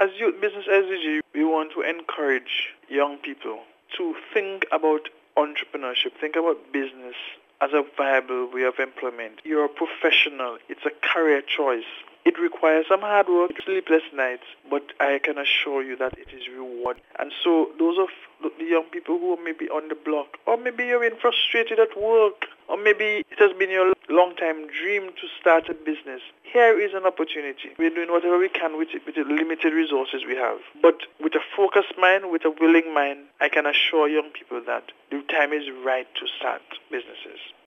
As Youth Business SDG, we want to encourage young people to think about entrepreneurship, think about business as a viable way of employment. You're a professional. It's a career choice. It requires some hard work, sleepless nights, but I can assure you that it is rewarding. And so those of the young people who may be on the block, or maybe you're being frustrated at work, or maybe it has been your long-time dream to start a business, here is an opportunity. We're doing whatever we can with the limited resources we have. But with a focused mind, with a willing mind, I can assure young people that the time is right to start businesses.